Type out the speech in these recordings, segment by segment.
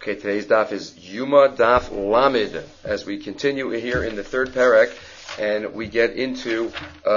Okay, today's daf is Yuma Daf Lamed, as we continue here in the third parak, and we get into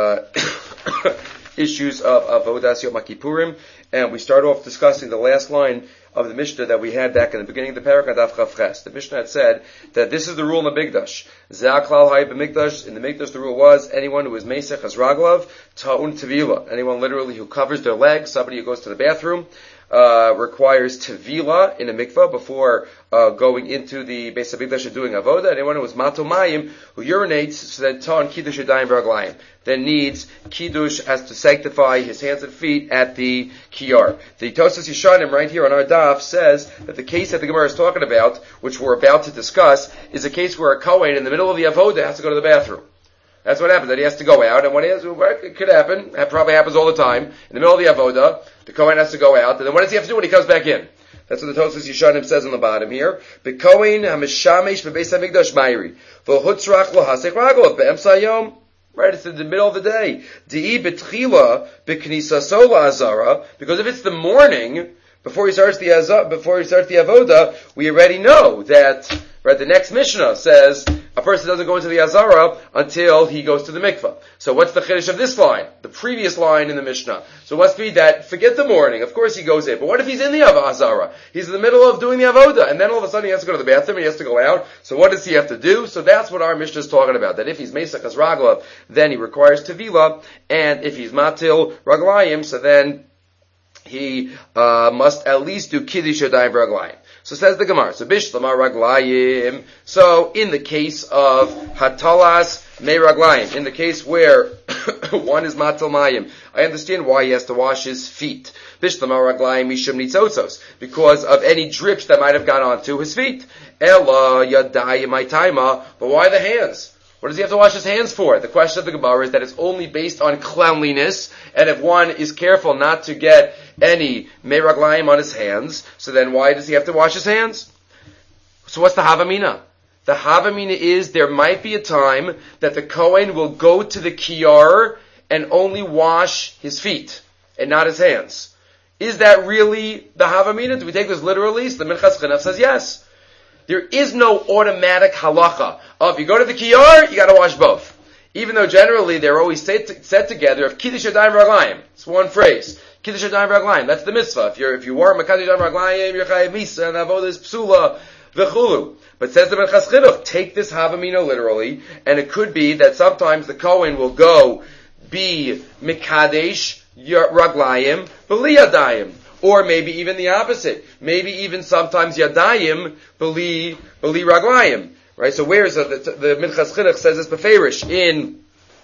issues of Avodas Yom Kippurim, and we start off discussing the last line of the Mishnah that we had back in the beginning of the parak, Daf Chav Ches. The Mishnah had said that this is the rule in the Mikdash. Zeh Klal Hayy b'Mikdash. In the Mikdash, the rule was anyone who is Meisech as Raglav, Ta'un Tevila. Anyone literally who covers their legs, somebody who goes to the bathroom, requires tevila in a mikvah before going into the Beis HaMikdash and doing avoda. Anyone who is mato mayim, who urinates, so then ta'an kiddush yadayim v'raglayim, then needs kiddush as to sanctify his hands and feet at the kiyar. The Tosas Yeshanim right here on our daf says that the case that the Gemara is talking about, which we're about to discuss, is a case where a kohen in the middle of the avoda has to go to the bathroom. That's what happens, that he has to go out, and when he has, it could happen, it probably happens all the time, in the middle of the avoda, the Kohen has to go out, and then what does he have to do when he comes back in? That's what the Tosas Yeshanim says on the bottom here. B'Kohen ha'mishamesh b'beis ha'mikdash ma'iri, v'hutzrach lo hasech raglav be'emsa hayom. Right, it's in the middle of the day. Di'i b'tchila b'knisaso la'azara, because if it's the morning, before he starts the avoda, we already know that, right, the next Mishnah says a person doesn't go into the Azara until he goes to the mikvah. So what's the chiddush of this line? The previous line in the Mishnah. So it must be that, forget the morning, of course he goes in, but what if he's in the Azara? He's in the middle of doing the avoda, and then all of a sudden he has to go to the bathroom, and he has to go out, so what does he have to do? So that's what our Mishnah is talking about, that if he's Mesach as Raglav, then he requires Tevila, and if he's Matil Raglayim, so then he must at least do Kiddush Yadayim V'Raglayim. So says the Gemara. So Bishlama Raglayim. So in the case of Hatalas Me Raglayim, in the case where one is Matal Mayim, I understand why he has to wash his feet. Bishlama Raglayim Mishum Nitzotzos, because of any drips that might have got onto his feet. Ella Yadayim Aitaima, but why the hands? What does he have to wash his hands for? The question of the Gemara is that it's only based on cleanliness, and if one is careful not to get any meraglayim on his hands, so then why does he have to wash his hands? So what's the Havamina? The Havamina is there might be a time that the Kohen will go to the kiyar and only wash his feet and not his hands. Is that really the Havamina? Do we take this literally? So the Minchas Chinuch says yes. There is no automatic halacha of if you go to the kiyar, you got to wash both. Even though generally they're always set together of kiddush yadayim v'raglayim. It's one phrase. Kiddush yadayim v'raglayim. That's the mitzvah. If you are makaddush yadayim v'raglayim, you're chayav misa and avodah is psula v'chulu. But says the Minchas Chinuch, take this havamina literally, and it could be that sometimes the Kohen will go be mikadesh raglayim b'li yadayim. Or maybe even the opposite. Maybe even sometimes yadayim b'li raglayim. Right? So where's the Minchas Chinuch says this beferish in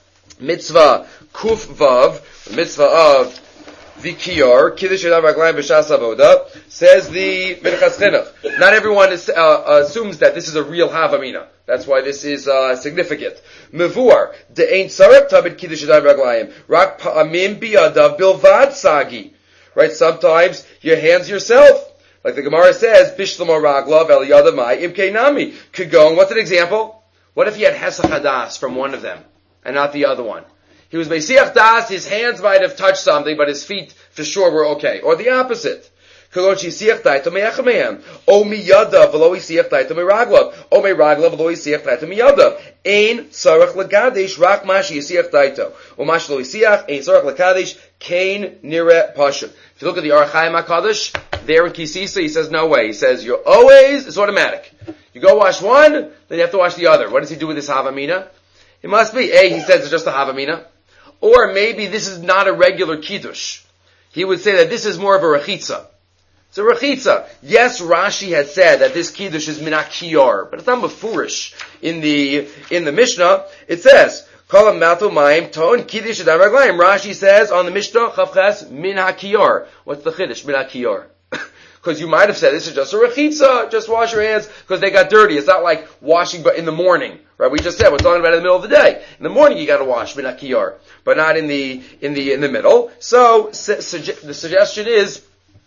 mitzvah kuf vav, the mitzvah of the kiyar, kiddush yadayim raglayim b'shas avoda, says the Minchas Chinuch. Not everyone assumes that this is a real havamina. That's why this is significant. Mevuar de ein tzarek tabed kiddush yadayim raglayim rak pa'amim biyadav bilvad sagi. Right, sometimes your hands yourself. Like the Gemara says, Bishlama Raglav El Yadamai Imke Nami. Kagon, what's an example? What if he had Hesach Hadas from one of them, and not the other one? He was Beisiach Das, his hands might have touched something, but his feet for sure were okay. Or the opposite. Kagon Shisiach Daito Me'echamehem. O Miyadav V'lo Yisiach Daito Me'Raglav. O Me'Raglav V'lo Yisiach Daito Miyadav. Ein Sarach Lagadesh Rak Mashi Yisiach Daito. O Mashi Lo Yisiach Ein Sarach Lagadesh Kain Nire Pashut. If you look at the Orach Chaim HaKadosh, there in Kisisa, he says no way. He says it's automatic. You go wash one, then you have to wash the other. What does he do with this Havamina? It must be, he says it's just a Havamina. Or maybe this is not a regular Kiddush. He would say that this is more of a Rechitza. It's a Rechitza. Yes, Rashi had said that this Kiddush is Minat Kiyar, but it's not Mefurish. In the Mishnah, it says, Kolam Matul Mayim Ton Kiddush Yadayim Raglayim. Rashi says on the Mishnah Chav Ches Min HaKiyar. What's the Chiddush? Min HaKiyar. Because you might have said this is just a rechitza, just wash your hands because they got dirty. It's not like washing, but in the morning, right? We just said we're talking about it in the middle of the day. In the morning you got to wash min hakiyar, but not in the middle. So the suggestion is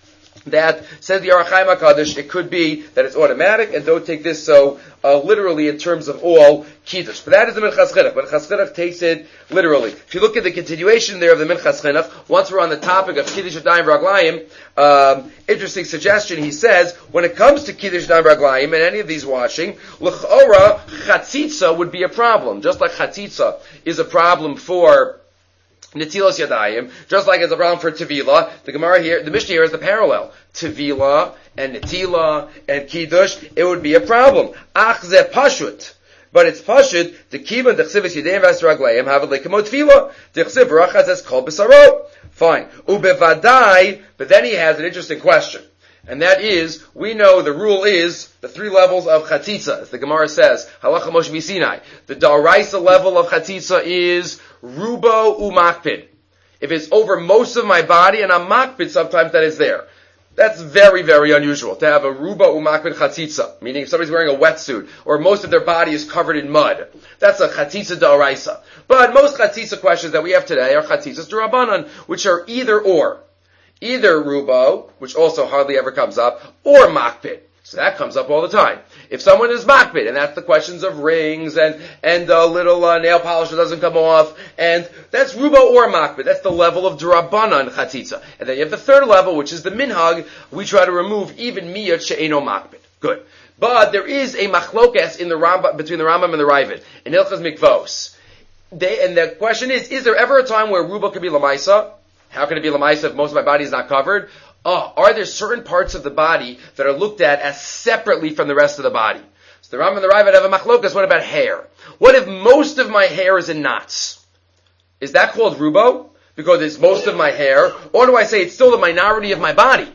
that says the Arachaim HaKadosh, it could be that it's automatic, and don't take this so literally in terms of all Kiddush. But that is the Minchas Chinuch, but Minchas Chinuch takes it literally. If you look at the continuation there of the Minchas Chinuch, once we're on the topic of Kiddush Yadayim V'Raglayim, interesting suggestion, he says, when it comes to Kiddush Yadayim V'Raglayim, and any of these washing, L'ch'ora, Chatzitza would be a problem. Just like Chatzitza is a problem for Netilas Yadayim, just like it's a problem for Tevila, the Gemara here, the Mishnah here is the parallel. Tevila and Netila and Kiddush, it would be a problem. Ach ze pashut. But it's pashut, the kivan dechsivis Yadayim v'Raglayim have a lekamot Tevila. Dechsiv rachaz es kol b'saro. Fine. Ubevadai, but then he has an interesting question. And that is, we know the rule is the 3 levels of chatzitza, as the Gemara says, halacha Moshe Sinai. The daraisa level of chatzitza is rubo umakpid. If it's over most of my body, and I'm makpid, sometimes that is there. That's very, very unusual, to have a rubo umakpid chatzitza, meaning if somebody's wearing a wetsuit, or most of their body is covered in mud. That's a chatzitza daraisa. But most chatzitza questions that we have today are chatzitzas d'Rabbanan, which are either or. Either rubo, which also hardly ever comes up, or makpid. So that comes up all the time. If someone is makpid, and that's the questions of rings, and a little nail polish that doesn't come off, and that's rubo or makpid. That's the level of d'Rabbanan chatzitza. And then you have the third level, which is the minhag. We try to remove even miyat she'eno makpid. Good. But there is a machlokes in the Rambam, between the Rambam and the Ravid, in Hilchos Mikvos. And the question is there ever a time where rubo could be lamaisa? How can it be lamaisa if most of my body is not covered? Are there certain parts of the body that are looked at as separately from the rest of the body? So the Rambam and the Ravid have a machlokas. What about hair? What if most of my hair is in knots? Is that called rubo? Because it's most of my hair? Or do I say it's still the minority of my body?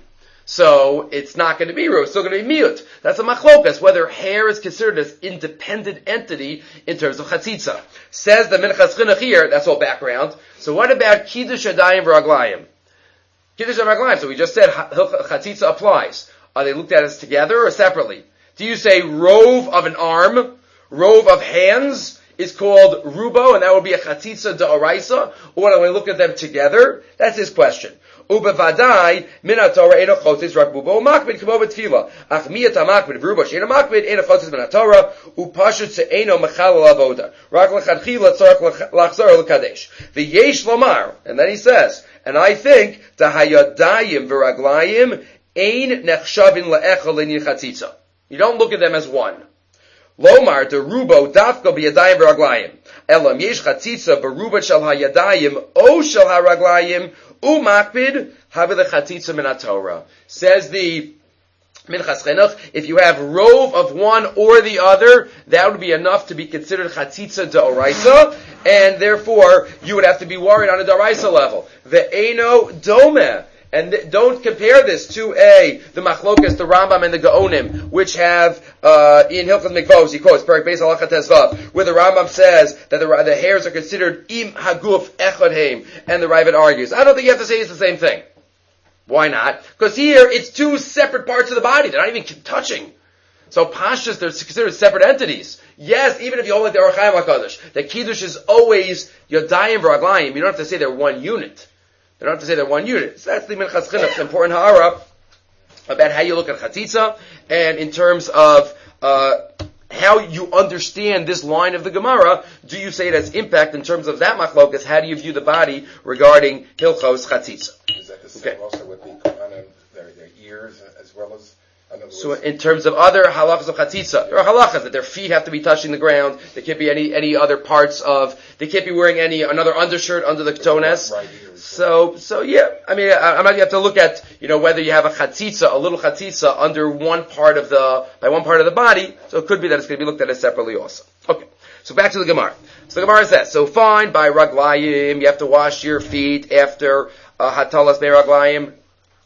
So it's not going to be rubo, it's still going to be miyut. That's a machlokas, whether hair is considered as independent entity in terms of chatzitza. Says the Minchas Chinuch here, that's all background. So what about Kiddush Yadayim V'Raglayim? Kiddush Yadayim V'Raglayim, so we just said chatzitza applies. Are they looked at as together or separately? Do you say rove of an arm, rove of hands is called rubo, and that would be a chatzitza da'oraisa? Or when we look at them together? That's his question. Ubevadai min haTorah eno chotzis rak bubo makbid kamo b'tfila. Ach miyat hamakbid v'rubo she'eno makbid eno chotzis min haTorah upashut se'eno mechalal avoda. Rak l'chadchila tzarach lachzor l'kadesh. V'yesh lomar, and then he says, and I think the hayadayim v'raglayim ein nechshavin le'echol l'nyin chatzitza. You don't look at them as one. Lomar de rubo dafka b'yadayim v'raglayim. Elam yesh chatzitza b'ruba shel hayadayim o shel haraglayim umakbid haveh chatzitza min haTorah. Says the Minchas Chinuch, if you have rove of one or the other, that would be enough to be considered chatzitza d'oraisa, and therefore you would have to be worried on a d'oraisa level. Ve'eno domeh. And don't compare this to the Machlokas, the Rambam and the Gaonim, which have in Hilchos Mikvos, he quotes Perek Beis Halacha Tezvav, where the Rambam says that the hairs are considered im haguf echad heim, and the Ravid argues. I don't think you have to say it's the same thing. Why not? Because here it's 2 separate parts of the body; they're not even touching. So pashas, they're considered separate entities. Yes, even if you hold like the Arachaim HaKadosh, the Kiddush is always Yadayim V'Raglayim. You don't have to say they're one unit. They don't have to say they're one unit. So that's the Minchas Chinuch, important ha'ara about how you look at chatzitza, and in terms of how you understand this line of the Gemara. Do you say it has impact in terms of that machlokas? How do you view the body regarding hilchos chatzitza? Is that the same also with the kohanim, their ears as well as? So in terms of other halachas of chatzitza, there are halachas that their feet have to be touching the ground. There can't be any other parts of. They can't be wearing another undershirt under the ketones. So yeah. I mean, you have to look at whether you have a little chatzitza under one part of the body. So it could be that it's going to be looked at as separately also. Okay. So back to the Gemara. So the Gemara says, so fine by raglayim, you have to wash your feet after hatalas be raglayim.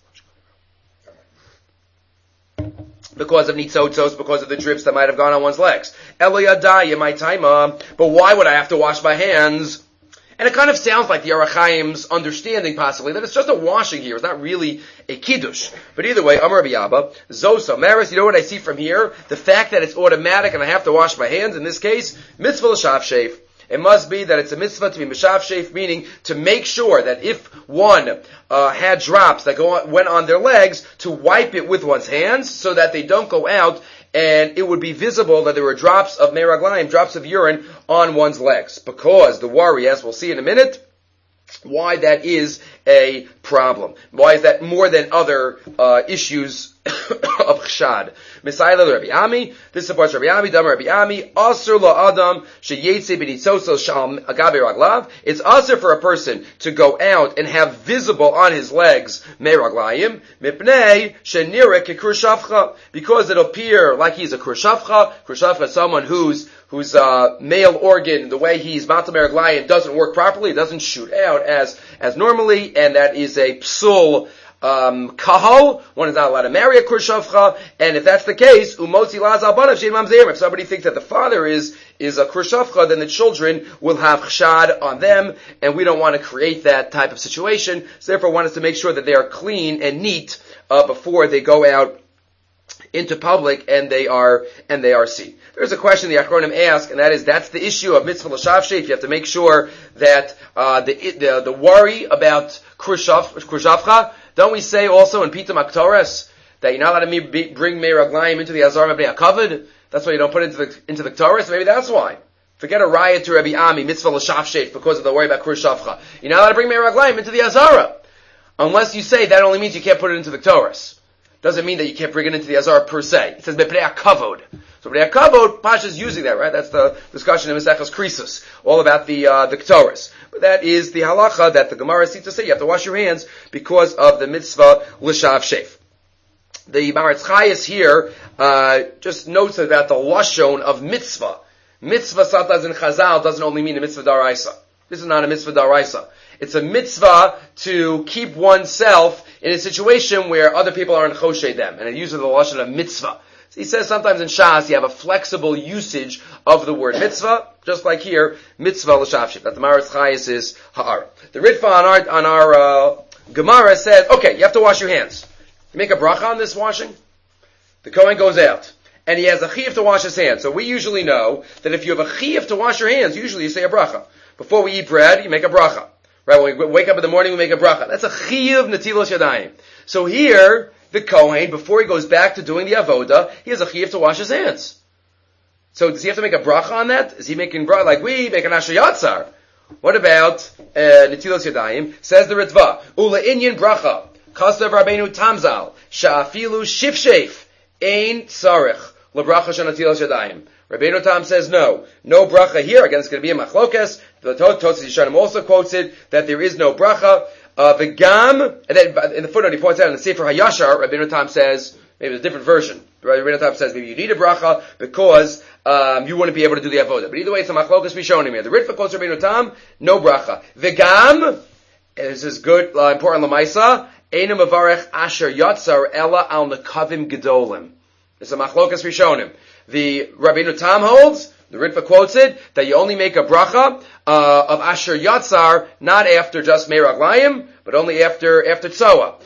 Because of nitzotzos, because of the drips that might have gone on one's legs. Elo yadayim, my taima. But why would I have to wash my hands? And it kind of sounds like the Arachaim's understanding, possibly, that it's just a washing here. It's not really a kiddush. But either way, Amar Rabbi Abba, Zosa, Maris, you know what I see from here? The fact that it's automatic and I have to wash my hands, in this case, mitzvah l'shav shave. It must be that it's a mitzvah to be mishav sheif, meaning to make sure that if one had drops that went on their legs, to wipe it with one's hands so that they don't go out and it would be visible that there were drops of meraglayim, drops of urine on one's legs. Because the worry, as we'll see in a minute, why that is a problem. Why is that more than other issues of chshad? Misayla Rabbi Ami, this supports Rabbi Ami, Damar Rabbi Ami, Asr la Adam, sheyetze b'nitzosel shal agabe raglav. It's asr for a person to go out and have visible on his legs meraglayim, mipnei shenira kekrushavcha, because it'll appear like he's a krushavcha. Krushavcha is someone whose male organ, the way he's matal meraglayim, doesn't work properly, it doesn't shoot out as normally, and that is a psul kahal. One is not allowed to marry a krushavcha, and if that's the case, umotzi laz al banav shein mamzerim. If somebody thinks that the father is a krushavcha, then the children will have chshad on them, and we don't want to create that type of situation. So therefore, one is to make sure that they are clean and neat before they go out into public and they are seen. There's a question the Achronim ask, and that's the issue of mitzvah l'shav sheif. You have to make sure that the worry about krushavcha. Don't we say also in Pitam Aktoras that you're not allowed to bring meraglayim into the Azar Mabnei HaKavod? That's why you don't put it into the Ktoras. Maybe that's why. Forget a riot to Rabbi Ami, mitzvah l'shav sheif, because of the worry about krushavcha. You're not allowed to bring meraglayim into the Azara, unless you say that only means you can't put it into the Ktoras. Doesn't mean that you can't bring it into the Azara per se. It says B'pnei HaKavod. So B'pnei HaKavod, Pasha's using that, right? That's the discussion in Maseches Krisus, all about the Ktoras. But that is the halacha that the Gemara seems to say you have to wash your hands because of the mitzvah l'shav sheif. The Maharatz Chayes here just notes about the lashon of mitzvah. Mitzvah sometimes in Chazal doesn't only mean a mitzvah daraisa. This is not a mitzvah daraisa. It's a mitzvah to keep oneself in a situation where other people aren't choshe them, and it uses the lashon of mitzvah. So he says sometimes in Shas you have a flexible usage of the word mitzvah, just like here, mitzvah l'shav sheif. That the Maharatz Chayes is ha'ar. The Ritva on our Gemara says, okay, you have to wash your hands. You make a bracha on this washing. The Kohen goes out, and he has a chiyuv to wash his hands. So we usually know that if you have a chiyuv to wash your hands, usually you say a bracha. Before we eat bread, you make a bracha. Right, when we wake up in the morning, we make a bracha. That's a chiyuv netilas yadayim. So here, the Kohen, before he goes back to doing the avoda, he has a chiyuv to wash his hands. So does he have to make a bracha on that? Is he making bracha like we make an asher yatzar? What about netilas yadayim? Says the Ritva, ula inyan bracha, kasav Rabbeinu Tamzal, sha'afilu shifsheif, ein tzarech, lebracha shenetilas yadayim. Rabbeinu Tam says no bracha here. Again, it's going to be a machlokes. The Tosfos Yeshanim also quotes it that there is no bracha. V'gam, and then in the footnote he points out in the Sefer Hayashar, Rabbeinu Tam says maybe it's a different version. Rabbeinu Tam says maybe you need a bracha because you wouldn't be able to do the avodah. But either way, it's a machlokes Rishonim here. The Ritva quotes Rabbeinu Tam, no bracha. V'gam, and this is good, important lamaisa. Eina mavarech asher yatzar ela al nekavim gedolim. It's a machlokes Rishonim. The Rabbeinu Tam holds, the Ritva quotes it, that you only make a bracha of Asher Yatzar, not after just Meraglayim, but only after Tzoa.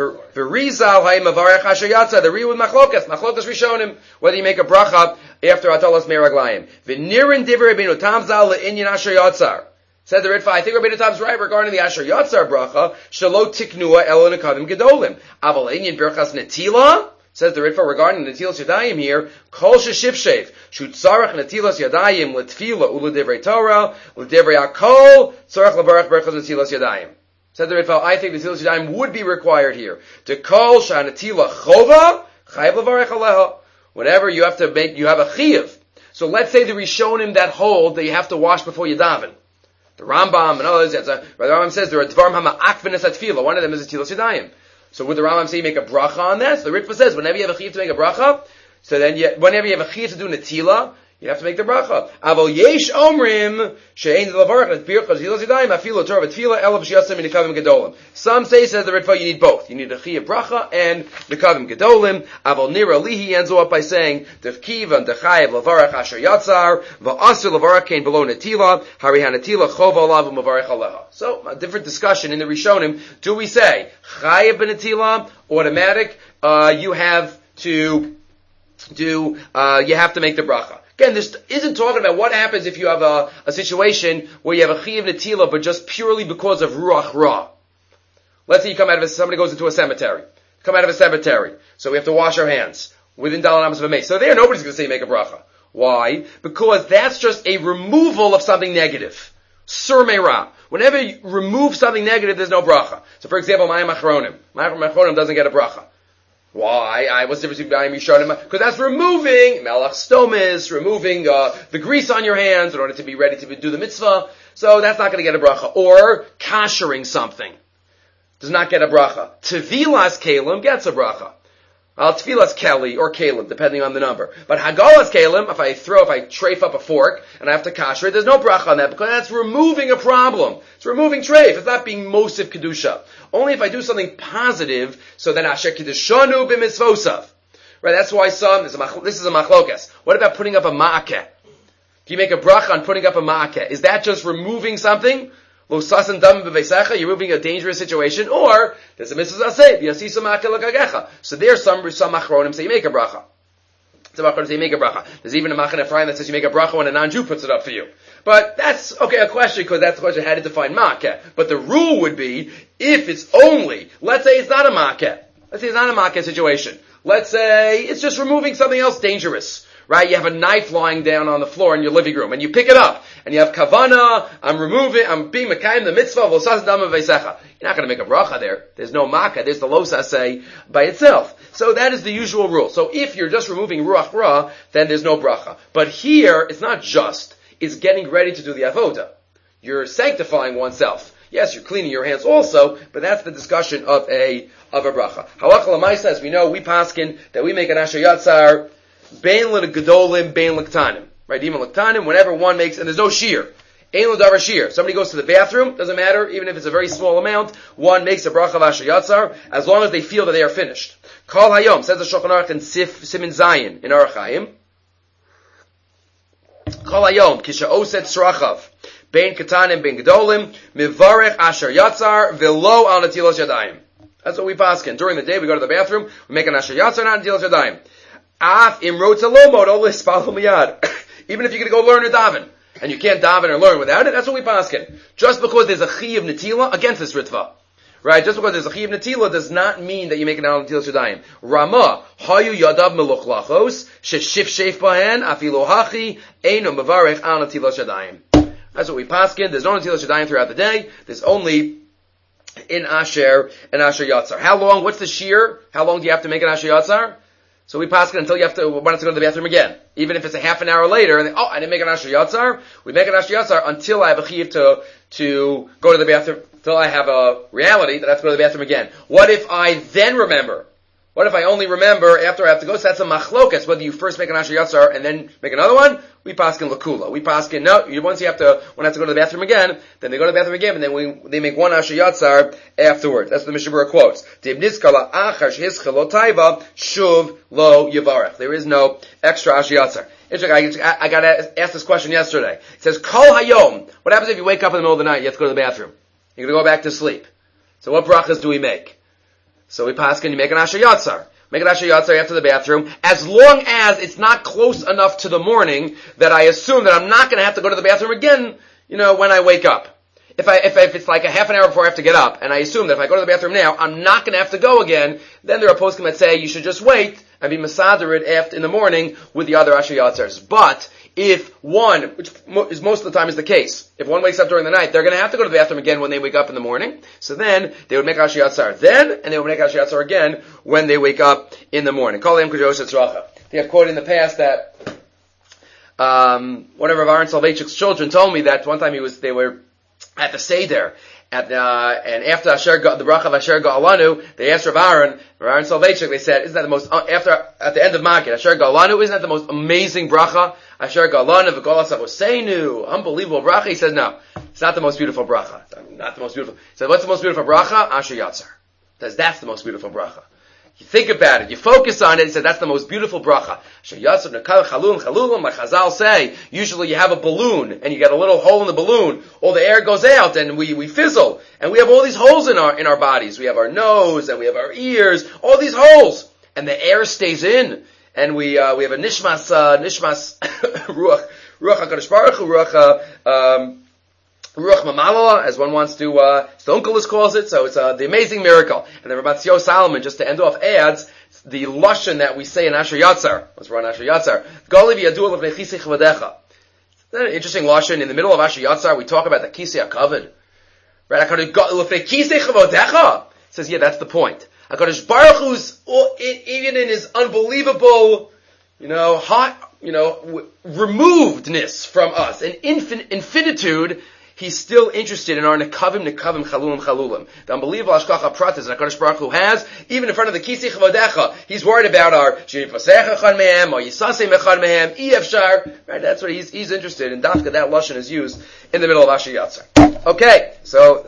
V'rizal hayim avarech Asher Yatzar, the Ri with Machlokas Rishonim, whether you make a bracha after Atalas Meraglayim. V'nirin divrei Rabbeinu Tam zal le'inyan Asher Yatzar. Said the Ritva, I think Rabbeinu Tam's right regarding the Asher Yatzar bracha, shelo tiknua elo nekavim gedolim. Aval inyan birchas netila, says the Ritva regarding the Netilas Yadayim here, Kol Sheshivshev, Shutzarach Netilas Yadayim, L'tfila, U'L'divrei Torah, L'divrei HaKol, Tzarach L'barach Berachas Netilas Yadayim. Said the Ritva, I think Netilas Yadayim would be required here. To Kol Sha'Netila Chova, Chayav L'varech Aleha. Whenever you have a Chiyav. So let's say the Rishonim that hold that you have to wash before you daven. The Rambam and others, the Rambam says there are Dvarim HaMa'akvenes HaTfila. One of them is Netilas Yadayim. So would the Rambam say you make a bracha on that? So the Ritva says whenever you have a chiyuv to make a bracha, so then whenever you have a chiyuv to do netila, you have to make the bracha. Avol yesh omrim she'ein levarach birchas netilas yadayim afilo torah v'tfila elav sheyasem nikavim gedolim. Some say, says the Ritva, you need both. You need a chiyuv bracha and nikavim gedolim. Avol nira lihi ends up by saying defkiva and dechayev levarach asher yatzar va'asir levarach kein below netila harihan netila chova olav u'mavarech aleha. So a different discussion in the Rishonim. Do we say chayev b'netila automatic? You have to make the bracha. Again, this isn't talking about what happens if you have a situation where you have a chiyuv netila, but just purely because of ruach ra. Let's say you come out of somebody goes into a cemetery. Come out of a cemetery. So we have to wash our hands within Dalan Amos of a mace. So there, nobody's going to say make a bracha. Why? Because that's just a removal of something negative. Sur meira. Whenever you remove something negative, there's no bracha. So for example, Mayim Achronim. Mayim Achronim doesn't get a bracha. Why? What's the difference between Mayim Yishanim? Because that's removing Melach Stomis, removing the grease on your hands in order to be ready to do the mitzvah. So that's not going to get a bracha. Or koshering something does not get a bracha. Tevilas Kalim gets a bracha. Tefillas Kelly or Kalim, depending on the number. But Hagalas Kalim, if I trafe up a fork and I have to kasher it, there's no bracha on that because that's removing a problem. It's removing treif. It's not being mosif kedusha. Only if I do something positive, so then asher kedushanu b'mitzvosav. Right? That's why this is a machlokas. What about putting up a ma'akeh? If you make a bracha on putting up a ma'akeh, is that just removing something? You're removing a dangerous situation, or there's a mitzvah aseh. So there's some achronim say you make a bracha. Some achronim say you make a bracha. There's even a Machaneh Ephraim that says you make a bracha when a non-Jew puts it up for you. But that's okay a question because that's the question how to define ma'akeh. But the rule would be if it's only, let's say it's not a ma'akeh. Let's say it's not a ma'akeh situation. Let's say it's just removing something else dangerous. Right? You have a knife lying down on the floor in your living room, and you pick it up, and you have kavana, I'm being mekayim the mitzvah, v'losas dama v'eisecha. You're not going to make a bracha there. There's no makkah, there's the losaseh by itself. So that is the usual rule. So if you're just removing ruach ra, then there's no bracha. But here, it's not just, it's getting ready to do the avoda. You're sanctifying oneself. Yes, you're cleaning your hands also, but that's the discussion of a bracha. Halacha l'maisa, as we know, we paskin that we make an asher yatzar, Bein l'gedolim, bein l'ktanim. Right, even l'ktanim, whenever one makes, and there's no shear. Ein l'davar shear. Somebody goes to the bathroom, doesn't matter, even if it's a very small amount, one makes a bracha of asher yatzar, as long as they feel that they are finished. Kol hayom, says the Shulchan Aruch in Simin Zayin, in Orach Chaim. Kol hayom, kisha oset srachav, bein ktanim, bein gedolim, mivarech asher yatzar, velo al natilos yadayim. That's what we paskin. During the day, we go to the bathroom, we make an asher yatzar, not natilos yadayim. Even if you're going to go learn a daven, and you can't daven or learn without it, that's what we paskin. Just because there's a chiyuv netila against this ritva. Right? Just because there's a chiyuv netila does not mean that you make an al netilas yadayim. Rama, hayu yadav meluchlachos, sheshif sheif bahen, afilo hachi, eino mevarech al netilas yadayim. That's what we paskin. There's no netilas yadayim throughout the day. There's only in asher and asher yatzar. How long? What's the shear? How long do you have to make an asher yatzar? So we pass it until you have to want to go to the bathroom again. Even if it's a half an hour later, and then, I didn't make an asher yatzar. We make an asher yatzar until I have a chiyuv to go to the bathroom, until I have a reality that I have to go to the bathroom again. What if I then remember? What if I only remember after I have to go? So that's a machlokas, whether you first make an asher yatzar and then make another one. We paskin lakula. We paskin, no, once you have to, when I have to go to the bathroom again, then they go to the bathroom again, and then they make one asher yatzar afterwards. That's what the Mishnah Berurah quotes. Shuv lo yavarech. There is no extra asher yatzar. I got asked this question yesterday. It says, kol hayom. What happens if you wake up in the middle of the night, you have to go to the bathroom? You're going to go back to sleep. So what brachas do we make? So we paskin, you make an asher yatzar. Make an asher yatzar after the bathroom, as long as it's not close enough to the morning that I assume that I'm not going to have to go to the bathroom again, when I wake up. If it's like a half an hour before I have to get up, and I assume that if I go to the bathroom now, I'm not going to have to go again, then there are poskim that say you should just wait and be masader it after in the morning with the other asher yatzars. But if one, which is most of the time is the case, if one wakes up during the night, they're going to have to go to the bathroom again when they wake up in the morning. So then they would make asher yatzar then, and they would make asher yatzar again when they wake up in the morning. They have quoted in the past that one of Rav Aaron Soloveitchik's children told me that one time they were at the Seder, and after the bracha of Asher Ga'alanu, they asked Rav Aaron Soloveitchik, they said, isn't that the most, at the end of Maggid, Asher Ga'alanu, isn't that the most amazing bracha? Asher Ga'alanu, v'golas avoseinu, unbelievable bracha. He said, no, it's not the most beautiful bracha. Not the most beautiful. He said, what's the most beautiful bracha? Asher Yatzar. Says, that's the most beautiful bracha. You think about it, you focus on it, he said, that's the most beautiful bracha. Asher Yatzar, nekal chalulum, like Chazal say, usually you have a balloon, and you get a little hole in the balloon, all the air goes out, and we fizzle, and we have all these holes in our bodies. We have our nose, and we have our ears, all these holes, and the air stays in, and we have a nishmas ruach HaKadosh Baruch Hu, ruach Mamala, as one wants to, the Onkelos calls it, so it's the amazing miracle. And then Rav Solomon, just to end off, adds the lashon that we say in Asher Yatzar. Let's run Asher Yatzar. Gali v'yadu l'vnei chisei chavadecha. Isn't that an interesting lashon? In the middle of Asher Yatzar, we talk about the kisei hakavod. Right? L'vnei chisei chavadecha. It says, yeah, that's the point. HaKadosh Baruch Hu's, even in his unbelievable, removedness from us, and infinitude, he's still interested in our nekavim, chalulim. The unbelievable hashgacha pratis that HaKadosh Baruch Hu has, even in front of the kisei chavadecha, he's worried about our shenifasecha echad mehem, or yisasem echad mehem, efshar. Right, that's what he's interested in. Dafka, that lashon is used in the middle of Asher Yatzar. Okay, so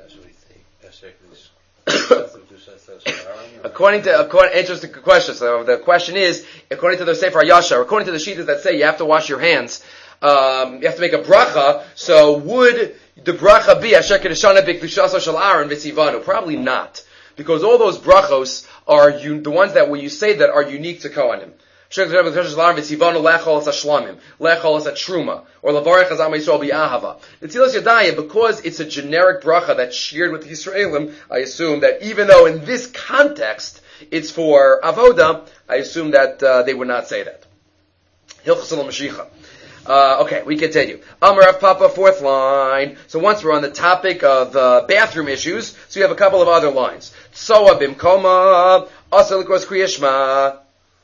interesting question. So the question is, according to the Sefer Yashar, according to the Shitas that say you have to wash your hands, you have to make a bracha, so would the bracha be Asher Kedeshana B'Kedushaso Shel Aaron V'Tzivanu? Probably not. Because all those brachos are the ones that when you say that are unique to Kohanim. Asher Kedeshana B'Kedushaso Shel Aaron V'Tzivanu Lechol Es HaShlamim, Lechol Es HaTruma, or Levarech Az Am Yisrael B'Ahava. Netzilas Yadayim, because it's a generic bracha that's shared with the Yisraelim, I assume that even though in this context it's for Avoda, I assume that they would not say that. Hilchos Mashiach. Okay, we continue. Amar Rav Papa, fourth line. So once we're on the topic of bathroom issues, so we have a couple of other lines. Tsoa bimkoma, asa likros kriyashma.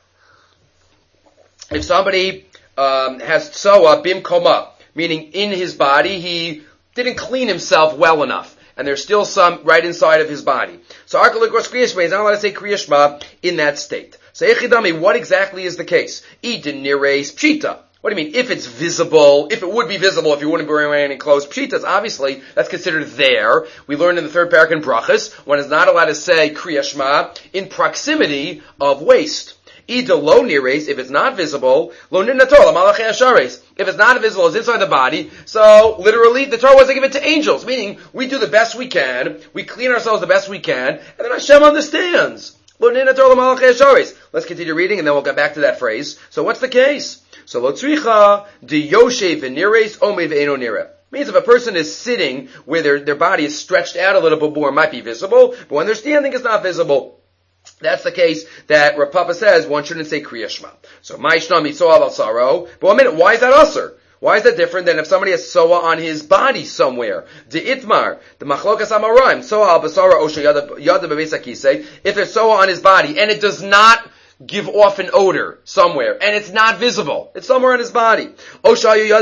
If somebody has tsoa bimkoma, meaning in his body, he didn't clean himself well enough, and there's still some right inside of his body. So arka likros kriyashma, he's not allowed to say kriyashma in that state. So echidami, what exactly is the case? Idin nireis pshita. What do you mean? If it's visible, if it would be visible, if you wouldn't be wearing any clothes, pshitas, obviously, that's considered there. We learned in the third parak in Brachas, one is not allowed to say Kriya Shema in proximity of waist. Ida lo nires, if it's not visible, lo ninator, malachei ashares. If it's not visible, it's inside the body. So, literally, the Torah wasn't given to angels, meaning we do the best we can, we clean ourselves the best we can, and then Hashem understands. Lo ninator, malachei ashares. Let's continue reading, and then we'll get back to that phrase. So what's the case? So lo tzricha de yoshev v'nires omei v'eino nira. Means if a person is sitting where their body is stretched out a little bit more, it might be visible, but when they're standing, it's not visible. That's the case that Rav Papa says one shouldn't say Kriya Shema. So ma'ishna mitzoa al saro. But 1 minute, why is that usher? Why is that different than if somebody has soa on his body somewhere? De itmar, the machlokas amarim, soa al basara osha yada bebeis hakisei. If there's soa on his body and it does not give off an odor somewhere, and it's not visible. It's somewhere on his body. Or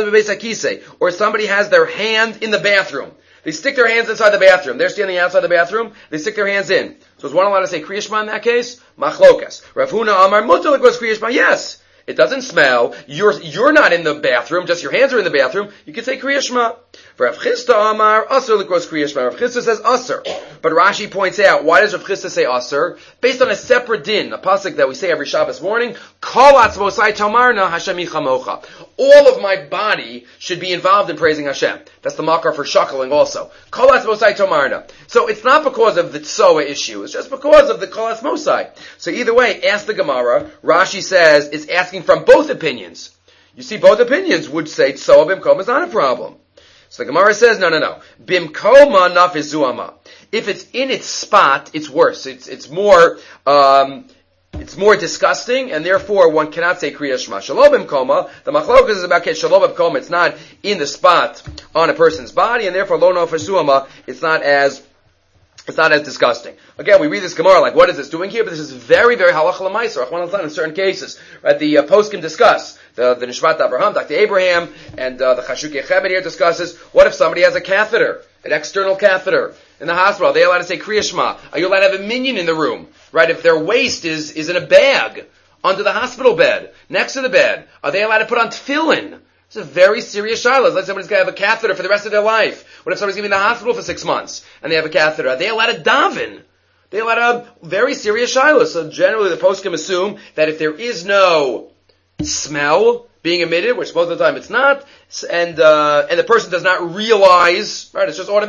somebody has their hand in the bathroom. They stick their hands inside the bathroom. They're standing outside the bathroom. They stick their hands in. So is one allowed to say Kriya Shema in that case? Machlokas. Rav Huna Amar Mutar Likros Kriya Shema. Yes. It doesn't smell. You're not in the bathroom. Just your hands are in the bathroom. You can say Kriya Shema. Rav Chisda Amar Asur Likros Kriya Shema. Rav Chisda says Asur. But Rashi points out, why does Rav Chisda say Asur? Based on a separate din, a pasuk that we say every Shabbos morning, Kol atzvosai tomarna Hashem yichamocha. All of my body should be involved in praising Hashem. That's the makar for shuckling also. Kol atzvosai tomarna. So it's not because of the tsoa issue. It's just because of the kol atzvosai. So either way, ask the Gemara. Rashi says it's asking from both opinions. You see, both opinions would say tsoa bimkoma is not a problem. So the Gemara says, no. Bimkoma nafizuama. If it's in its spot, it's worse. It's more disgusting, and therefore one cannot say Kriya Shema. Shalom bimkoma. The machlokas is about shalom bimkoma. It's not in the spot on a person's body, and therefore lo nafizuama. It's not as disgusting. Again, we read this Gemara like, what is this doing here? But this is very, very halacha l'maiser. In certain cases, right? The poskim discuss the Nishmat Abraham, Dr. Abraham, and the Chashukei Chebed here discusses what if somebody has a catheter, an external catheter in the hospital? Are they allowed to say Kriya Shema? Are you allowed to have a minion in the room? Right? If their waist is in a bag under the hospital bed, next to the bed, are they allowed to put on tefillin? It's a very serious shiloh. Like somebody's going to have a catheter for the rest of their life. What if somebody's going to be in the hospital for 6 months and they have a catheter? Are they allowed to daven? They allowed to have very serious shiloh. So generally the poskim assume that if there is no smell being emitted, which most of the time it's not, and the person does not realize, right, it's just automatic.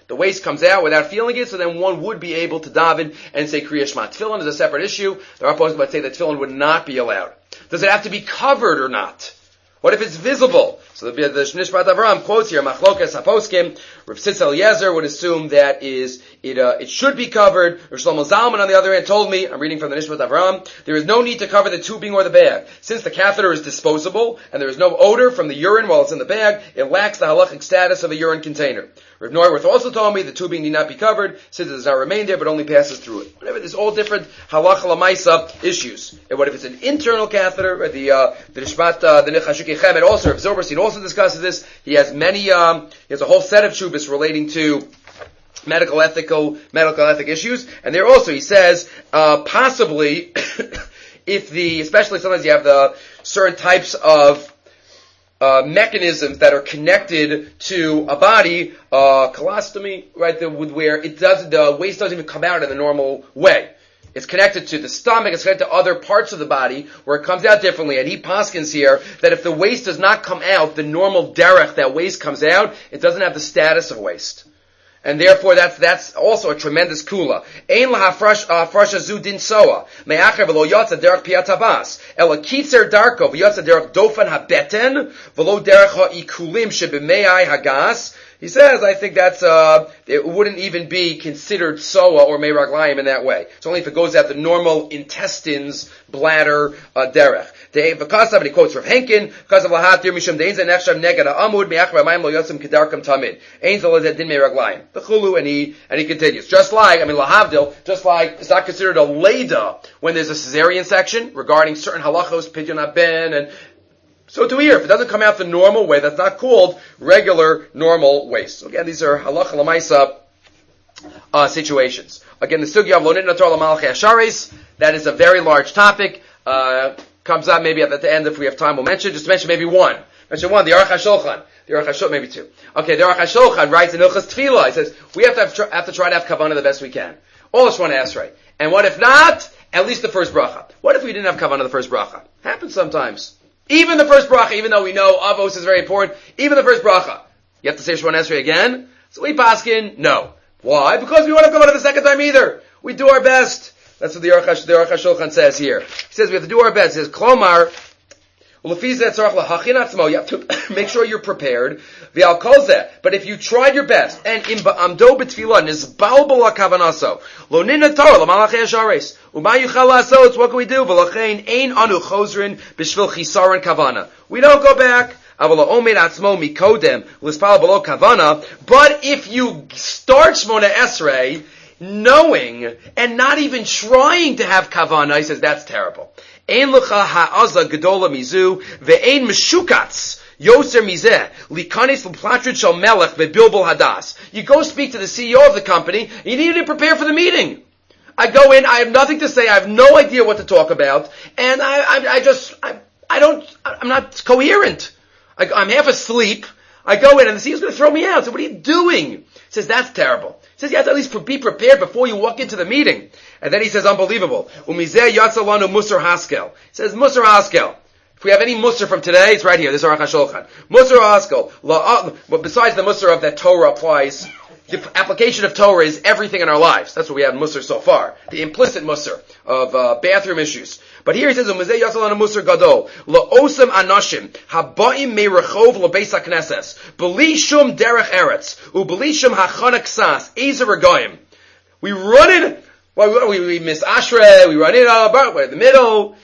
The waste comes out without feeling it, so then one would be able to daven and say Kriya Shema. Tefillin is a separate issue. There are opposing that say that tefillin would not be allowed. Does it have to be covered or not? What if it's visible? So the Nishmat Avraham quotes here, Machlokas Haposkim, Rav Tzitz Eliezer would assume that it should be covered. Rav Shlomo Zalman, on the other hand, told me, I'm reading from the Nishmat Avraham, there is no need to cover the tubing or the bag. Since the catheter is disposable, and there is no odor from the urine while it's in the bag, it lacks the halachic status of a urine container. Rav Neuwirth also told me the tubing need not be covered, since it does not remain there, but only passes through it. Whatever, there's all different halacha lamaisa issues. And what if it's an internal catheter? The Nishmat, the Nechashik Chemed also, Rav Zilberstein also discusses this. He has he has a whole set of shubas relating to medical ethic issues. And there also, he says, possibly, especially sometimes you have the certain types of mechanisms that are connected to a body, colostomy, right, where the waste doesn't even come out in the normal way. It's connected to the stomach, it's connected to other parts of the body where it comes out differently. And he paskins here that if the waste does not come out, the normal derech that waste comes out, it doesn't have the status of waste. And therefore that's also a tremendous kula. Ein lahafrasha zu din soa. Me'acher v'lo yotza derech piyat habas. Ela kitzer darko v'yotza derech dofan habeten v'lo derech ha'ikulim shebimei hagas. He says, I think it wouldn't even be considered soa or meiraglayim in that way. It's only if it goes out the normal intestines, bladder, derech. And he quotes Rav Henkin, because of lahatir mishum dein ze nechshav neged ha'amud me'achar ha'mayim lo yotzim kedarkam tamid. Ein zol din meiraglayim. The chulu, and he continues. Lahavdil, just like it's not considered a leda when there's a cesarean section regarding certain halachos, pidyon ben, and so to here, if it doesn't come out the normal way, that's not called regular normal waste. So again, these are halacha lamaisa situations. Again, the sugya of lonit nator lamalchei asharis, that is a very large topic. Comes up maybe at the end if we have time. We'll mention maybe one. Mention one. The Aruch HaShulchan. Maybe two. Okay, the Aruch HaShulchan writes in Hilchas Tefillah. He says we have to try to have kavanah the best we can. All this one asks right. And what if not? At least the first bracha. What if we didn't have kavanah the first bracha? Happens sometimes. Even the first bracha, even though we know avos is very important, even the first bracha, you have to say Shemona Esrei again? So we paskin, no. Why? Because we want to come out of the second time either. We do our best. That's what the Aruch HaShulchan says here. He says we have to do our best. He says, Klomar, you have to make sure you're prepared. But if you tried your best, and in ba'amdo b'tfilah nizbal b'la kavanaso, lo nina torah l'malachei hasharis, u'ma yuchal la'asot, what can we do? V'lachein ein anu chozrin b'shvil chisaron kavana. We don't go back. But if you start Shmona Esrei knowing and not even trying to have kavana, he says that's terrible. Ein lecha ha'aza gedola mizu ve'ein meshukatz yoser mizeh likanis l'platrid shel melech ve'bilbul hadas. You go speak to the CEO of the company. You need to prepare for the meeting. I go in. I have nothing to say. I have no idea what to talk about, and I'm not coherent. I'm half asleep. I go in and the CEO's going to throw me out. So what are you doing? He says, that's terrible. He says, you have to at least be prepared before you walk into the meeting. And then he says, unbelievable. Umizeh yatzalanu musar haskel. He says, musar haskel. If we have any musar from today, it's right here. This is Aruch HaShulchan. Musar haskel. But besides the musar of that Torah applies, the application of Torah is everything in our lives. That's what we have in musar so far. The implicit musar of bathroom issues. But here he says, "Umizeh yatzalanu musar gadol laosam anashim habaim meirachov lebeis hakneses b'li shum derech eretz u'b'li shum hachana ksas ezer regoyim." We run in. We miss Ashrei. We run in in the middle.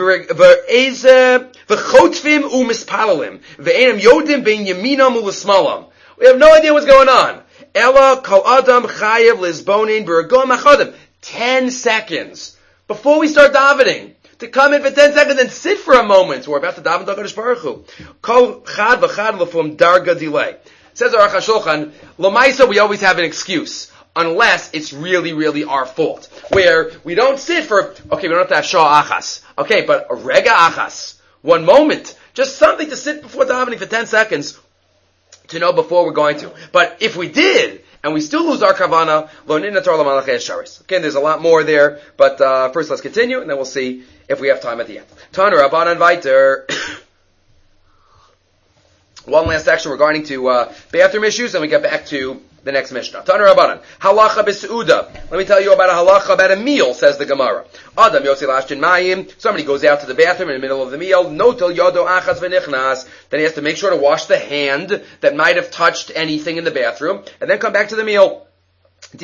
V'chotfim u'mispalalim ve'enam yodim ben yaminam u'lismalam. We have no idea what's going on. Ella kol adam chayev lisbonin b'regom achadim. 10 seconds before we start davening. To come in for 10 seconds and sit for a moment. We're about to daven to HaKadosh Baruch Hu. Kol chad v'chad l'fum darga delay. Says Aruch HaShulchan, l'maisa we always have an excuse. Unless it's really, really our fault. Where we don't sit for, we don't have to have shah achas. Okay, but a rega achas. 1 moment. Just something to sit before davening for 10 seconds to know before we're going to. But if we did, and we still lose our kavana, lo nina torah l'malachei hasharis. Okay, there's a lot more there, but first let's continue, and then we'll see if we have time at the end. Tana Rabbanan Viter. One last section regarding to bathroom issues, and we get back to The next Mishnah. Taner Rabbanan. Halacha b'seuda. Let me tell you about a halacha about a meal, says the Gemara. Adam yotzi lashtin mayim. Somebody goes out to the bathroom in the middle of the meal. Notel yodo achas v'nichnas. Then he has to make sure to wash the hand that might have touched anything in the bathroom, and then come back to the meal. But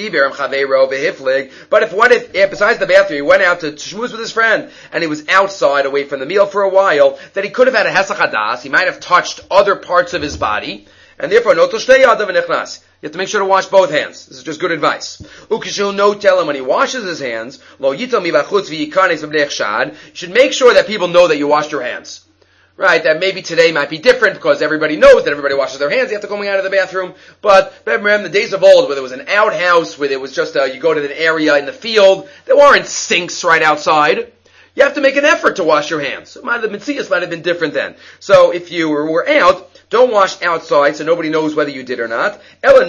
if besides the bathroom, he went out to schmooze with his friend, and he was outside away from the meal for a while, that he could have had a hesach hadas, he might have touched other parts of his body, and therefore, notel shtei yadav v'nichnas. You have to make sure to wash both hands. This is just good advice. Ukishu no tell him when he washes his hands, lo yitel mi v'chutz v'yikanes v'bnei chshad. You should make sure that people know that you washed your hands. Right, that maybe today might be different because everybody knows that everybody washes their hands after coming out of the bathroom. But remember the days of old where there was an outhouse, where there was just you go to an area in the field, there weren't sinks right outside. You have to make an effort to wash your hands. The Metzias might have been different then. So if you were out, don't wash outside so nobody knows whether you did or not. Do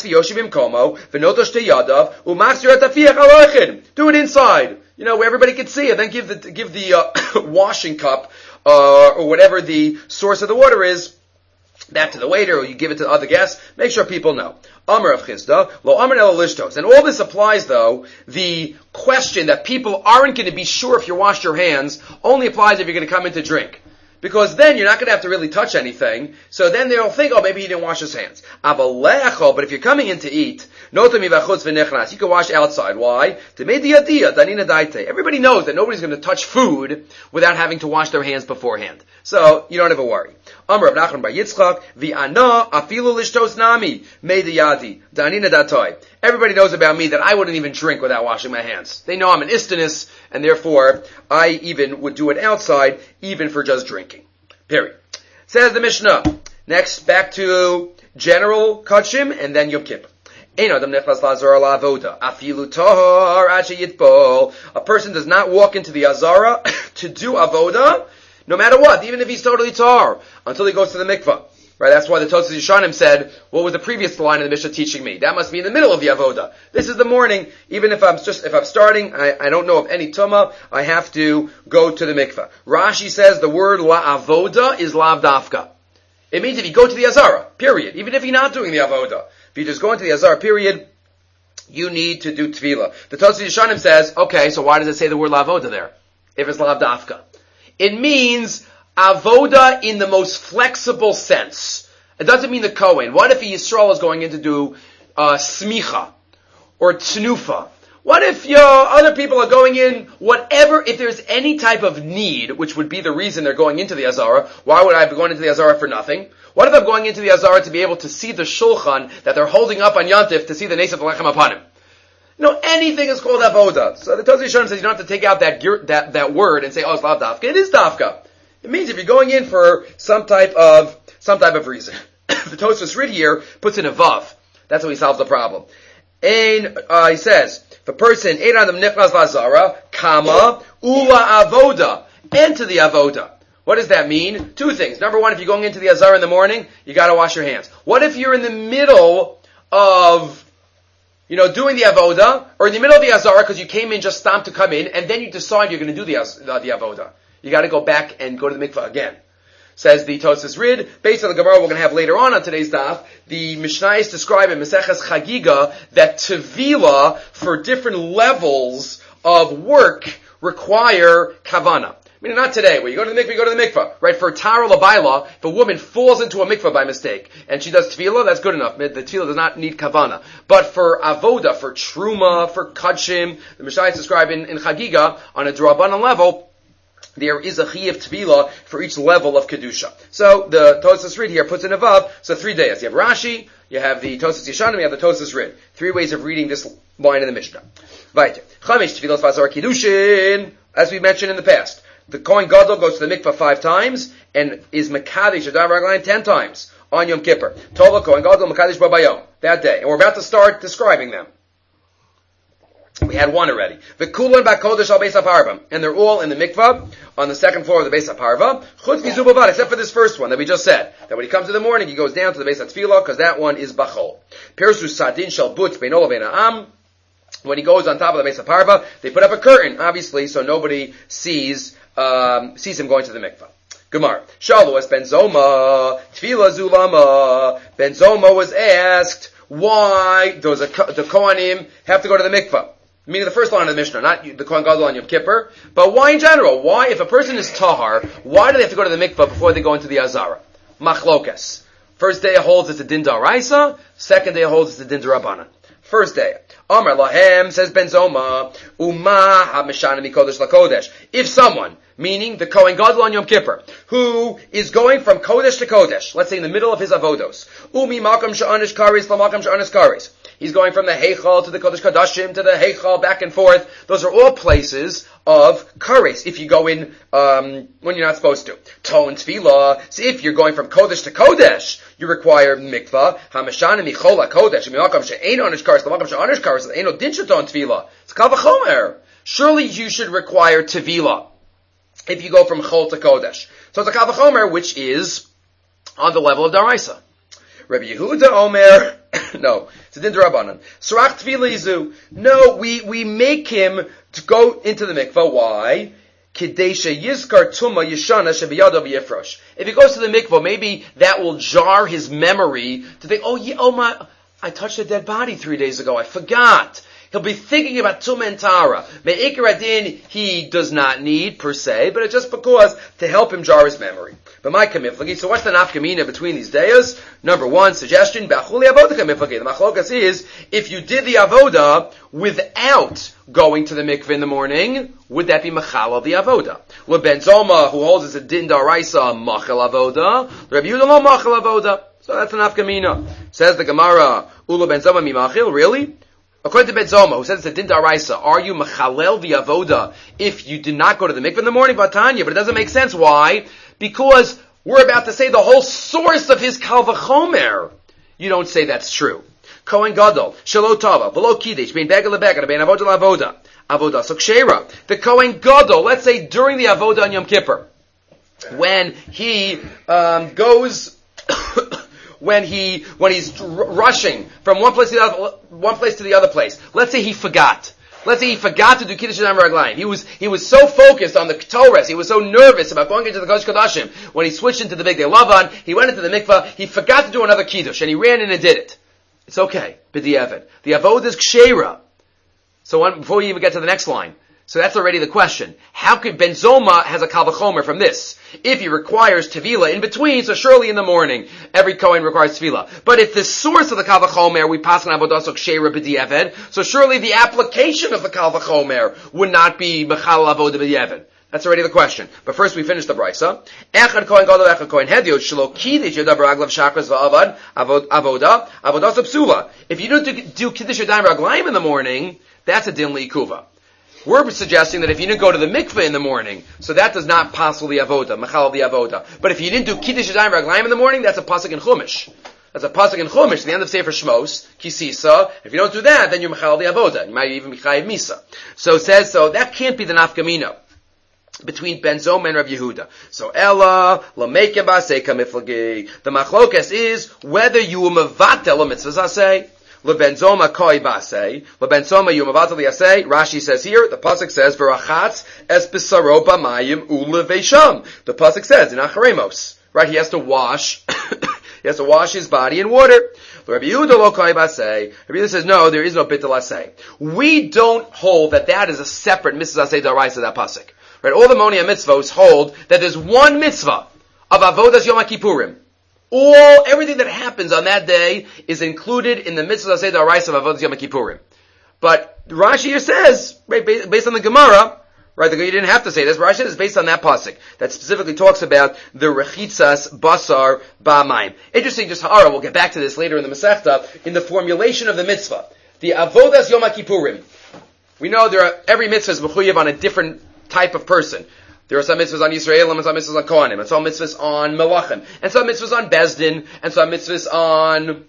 it inside. You know, where everybody can see it. Then give the washing cup or whatever the source of the water is, that to the waiter, or you give it to the other guests. Make sure people know. Amar of Chisda, lo amar el lishtos. And all this applies, though, the question that people aren't going to be sure if you washed your hands only applies if you're going to come in to drink. Because then you're not going to have to really touch anything. So then they'll think, oh, maybe he didn't wash his hands. But if you're coming in to eat, you can wash outside. Why? Everybody knows that nobody's going to touch food without having to wash their hands beforehand. So you don't have to worry. Everybody knows about me that I wouldn't even drink without washing my hands. They know I'm an istinus, and therefore I even would do it outside, even for just drinking. Period. Says the Mishnah. Next, back to general kachim, and then Yom Kippur. A person does not walk into the Azara to do avoda, no matter what, even if he's totally tar, until he goes to the mikvah. Right, that's why the Tosfos Yeshanim said, what was the previous line in the Mishnah teaching me? That must be in the middle of the avoda. This is the morning. Even if I'm starting, I don't know of any tumah, I have to go to the mikvah. Rashi says the word la avoda is lav dafka. It means if you go to the Azara, period. Even if you're not doing the avoda. If you just go into the Azara, period, you need to do tefillah. The Tosfos Yeshanim says, okay, so why does it say the word la avoda there? If it's lav dafka. It means avoda in the most flexible sense. It doesn't mean the Kohen. What if a Yisrael is going in to do smicha or tnufa? What if other people are going in, whatever, if there's any type of need, which would be the reason they're going into the Azara, why would I be going into the Azara for nothing? What if I'm going into the Azara to be able to see the shulchan that they're holding up on Yantif to see the Nesef Lechem Apanim? Anything is called avoda. So the Tosfos Yeshanim says you don't have to take out that word and say, oh, it's lav dafka. It is dafka. It means if you're going in for some type of reason. The Tosfos Rid here puts in a vav. That's how he solves the problem. And he says, if a person ein adam nichnas lazara kama ula avoda, enter the avoda. What does that mean? Two things. Number one, if you're going into the Azara in the morning, you got to wash your hands. What if you're in the middle of doing the avoda, or in the middle of the Azara because you came in just stopped to come in, and then you decide you're going to do the avoda? You got to go back and go to the mikvah again. Says the Tosfos Rid, based on the Gemara we're going to have later on today's daf, the Mishnayos describe in Maseches Chagiga that tevila for different levels of work require kavana. Meaning not today, where you go to the mikvah, right? For Tara Labaila, if a woman falls into a mikvah by mistake, and she does tefillah, that's good enough. The tefillah does not need kavana. But for avoda, for truma, for kachim, the Mishnayos describe in Chagiga, on a drabanan level, there is a chiyuv tefillah for each level of kedusha. So the Tosfos Rid here puts in a vav. So 3 days. You have Rashi, you have the Tosfos Yeshanim, you have the Tosfos Rid. 3 ways of reading this line in the Mishnah. Weiter. Chamesh tefillos v'azar kiddushin, as we mentioned in the past. The Kohen Gadol goes to the mikvah 5 times and is mekadesh adar raglayim 10 times on Yom Kippur. Tova Kohen Gadol mekadesh b'bayom that day, and we're about to start describing them. We had one already. V'kulan b'kodesh al beis haparva, and they're all in the mikvah on the 2nd floor of the beis haparva. Chutz mizu bavad, except for this first one that we just said. That when he comes in the morning, he goes down to the beis hatfilah because that one is bachol. Pirsu sadin shel but beino levein ha'am. When he goes on top of the beis haparva, they put up a curtain, obviously, so nobody sees him going to the mikvah. Gemara. Shalu es Ben Zoma, Tefillah Zulama. Ben Zoma was asked, why does the Kohanim have to go to the mikvah? Meaning the first line of the Mishnah, not the Kohen Gadol on Yom Kippur, but why in general? Why, if a person is tahar, why do they have to go to the mikvah before they go into the Azara? Machlokas. First day it holds it's a din d'oraisa, second day it holds it's a din d'Rabbanan. First day. Amar lahem, says Ben Zoma, Uma ha-mishana mikodesh lakodesh. If someone, meaning the Kohen Gadol on Yom Kippur, who is going from Kodesh to Kodesh, let's say in the middle of his avodos, Umi makam sha'anish karis, lamakam sha'anish karis. He's going from the Heichal to the Kodesh Kadashim to the Heichal, back and forth. Those are all places of karis, if you go in, when you're not supposed to. Ton Tefillah. So if you're going from Kodesh to Kodesh, you require mikvah. Ha-mishana michol ha-kodesh, mimakam she'ein anish karis, lamakam she'anish karis, eino din she'ton Tefillah. It's kal v'chomer. Surely you should require Tefillah if you go from Chol to Kodesh. So it's a Kal V'chomer, which is on the level of Daraisa. Rabbi Yehuda Omer, no, it's a Din D'Rabbanan. Surach Tefillah Yizu. No, we make him to go into the mikvah. Why? Kedesha Yizkar Tuma Yeshana Shebiyadav Yifrosh. If he goes to the mikvah, maybe that will jar his memory to think, I touched a dead body 3 days ago, I forgot. He'll be thinking about Tumah and Tara. Me'ikar Adin, he does not need, per se, but it's just because to help him jar his memory. But my kamiflagi, so what's the nafkamina between these days? Number one, suggestion, Ba'chuli Avoda kamiflagi. The machlokas is, if you did the Avoda without going to the mikveh in the morning, would that be machal of the Avoda? Well, Ben Zoma, who holds as a din daraisa, machal Avoda, Rabbi Yehuda lo machal Avoda. So that's the nafkamina. Says the Gemara, Ula Ben Zoma mi machil, really? According to Ben Zoma, who says it's a din daraisa, are you machalel the avoda if you did not go to the mikveh in the morning? Vatanya, but it doesn't make sense. Why? Because we're about to say the whole source of his kal v'chomer. You don't say that's true. Kohen Gadol, shelo tava, below kiddush, bein begel lebegel, bein avoda lavoda, avoda sokshera. The Kohen Gadol, let's say during the avoda on Yom Kippur, when he goes. When he's rushing from one place to the other place. Let's say he forgot. Let's say he forgot to do Kiddush Yadayim Raglayim. He was so focused on the Torah, he was so nervous about going into the Kodesh Kodashim. When he switched into the Big Day Lavan, he went into the mikvah, he forgot to do another Kiddush, and he ran in and did it. It's okay. B'di'evet. The Avod is Kshera. So before we even get to the next line. So that's already the question. How could Ben Zoma has a kal v'chomer from this? If he requires Tefillah in between, so surely in the morning, every Kohen requires Tefillah. But if the source of the kal v'chomer, we pass on avodah kshera b'di'eved, so surely the application of the kal v'chomer would not be mechal avodah b'di'eved. That's already the question. But first we finish the brisa. Echad Kohen Gadol, Echad Kohen Hediot, Shelo Kiddush Yadav Raglav Shachris Va'avad, Avodah Psula. If you don't do Kiddush Yadayim Raglayim in the morning, that's a din li'ikuva. We're suggesting that if you didn't go to the mikveh in the morning, so that does not passel the avoda, machal the avoda. But if you didn't do kiddush yadayim raglayim in the morning, that's a pasuk in chumash. That's a pasuk in chumash, the end of Sefer Shmos, kisisa. If you don't do that, then you're machal the avoda. You might even be chayiv misa. So it says, so that can't be the nafkamina between Ben Zoma and Rabbi Yehuda. So Ella, Lameke Basei Kamiflagi. The machlokas is whether you were mevatel a mitzvah asay. LeBen Zoma koi basei, LeBen Zoma yumavatel yasei. Rashi says here, the pasuk says, "V'rachatz es b'saro b'mayim uleveisham." The pasuk says in Acharemos, right? He has to wash, he has to wash his body in water. Rabbi Yehuda lo koi basei. Rabbi Yehuda says, no, there is no bitul asei. We don't hold that is a separate mitzvah asei daraisa, that pasuk. Right? All the Monia mitzvahs hold that there's one mitzvah of avodas Yom Kippurim. Everything that happens on that day is included in the mitzvah Seder Araisa of Avodas Yom Kippurim. But Rashi here says, right, based on the Gemara, right, you didn't have to say this, but Rashi is based on that pasuk that specifically talks about the rechitzas basar ba'mayim. Interesting, just hara, we'll get back to this later in the Masechta, in the formulation of the mitzvah. The Avodas Yom Kippurim. We know every mitzvah is mechuyev on a different type of person. There are some mitzvahs on Yisrael, and some mitzvahs on Kohanim, and some mitzvahs on Melachim, and some mitzvahs on Bezdin, and some mitzvahs on,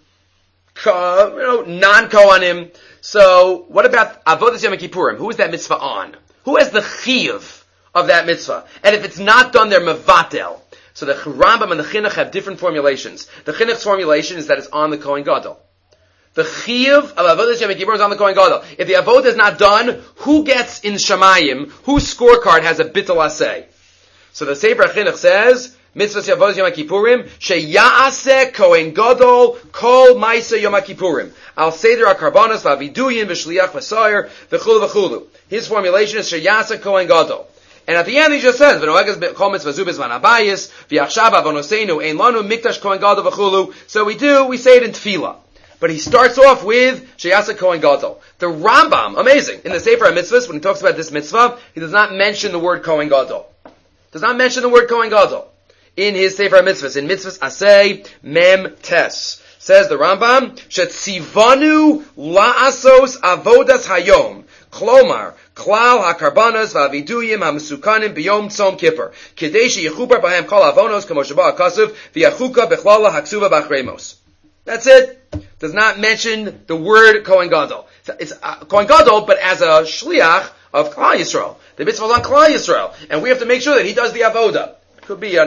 non-Kohanim. So, what about Avodas Yom Kippurim? Who is that mitzvah on? Who has the chiyuv of that mitzvah? And if it's not done, they're mevatel. So the Rambam and the Chinuch have different formulations. The Chinuch's formulation is that it's on the Kohen Gadol. The chiyuv of Avodas Yom Kippur is on the Kohen Gadol. If the avodah is not done, who gets in Shamayim? Whose scorecard has a bitul asay? So the Sefer Chinuch says Mitzvahs Yavodas Yom Kippurim, Sheya'aseh Kohen Gadol Kol Ma'aseh Yom Kippurim. Al Seder HaKarbanos V'Aviduyin V'Shliach V'Sayer V'Chulu V'Chulu. His formulation is Sheya'aseh Kohen Gadol. And at the end he just says, V'Noegas Kol Mitzvah Zubis V'Anabayis V'Yachshav Avonoseinu Ein Lanu Mikdash Kohen Gadol V'Chulu. So we say it in Tefillah. But he starts off with Sheya'aseh Kohen Gadol. The Rambam, amazing, in the Sefer HaMitzvahs, when he talks about this mitzvah, he does not mention the word Kohen Gadol. Does not mention the word Kohen Gadol. In his Sefer HaMitzvahs, in Mitzvahs Aseh Mem Tes. Says the Rambam, Shetzivanu la'asos avodas hayom. Klomar, klal hakarbanos v'aviduyim hamasukanim b'yom tzom kippur. Kedei sheyichubar b'hem kol avonos kamo sheba ha'kasuv v'yachuka b'chlala haksuva b'achremos. That's it. Does not mention the word Kohen Gadol. It's Kohen Gadol, but as a shliach of Klal Yisrael. The mitzvah is on Klal Yisrael, and we have to make sure that he does the avoda. Could be